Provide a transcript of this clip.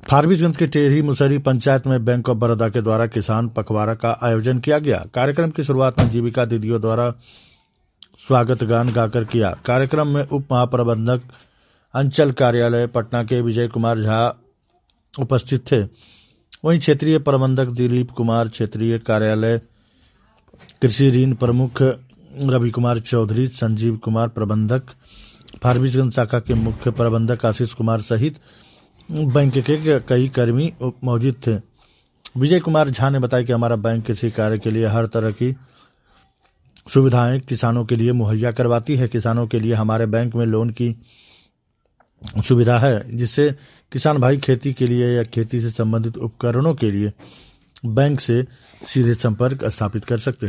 फारबिसगंज के टेढ़ी मुसहरी पंचायत में बैंक ऑफ बड़ौदा के द्वारा किसान पखवाड़ा का आयोजन किया गया। कार्यक्रम की शुरुआत में जीविका दीदियों द्वारा स्वागत गान गाकर किया। कार्यक्रम में उप महाप्रबंधक अंचल कार्यालय पटना के विजय कुमार झा उपस्थित थे। वहीं क्षेत्रीय प्रबंधक दिलीप कुमार, क्षेत्रीय कार्यालय कृषि ऋण प्रमुख रवि कुमार चौधरी, संजीव कुमार प्रबंधक फारबिसगंज शाखा के मुख्य प्रबंधक आशीष कुमार सहित बैंक के कई कर्मी मौजूद थे। विजय कुमार झा ने बताया कि हमारा बैंक कृषि कार्य के लिए हर तरह की सुविधाएं किसानों के लिए मुहैया करवाती है। किसानों के लिए हमारे बैंक में लोन की सुविधा है, जिससे किसान भाई खेती के लिए या खेती से संबंधित उपकरणों के लिए बैंक से सीधे संपर्क स्थापित कर सकते हैं।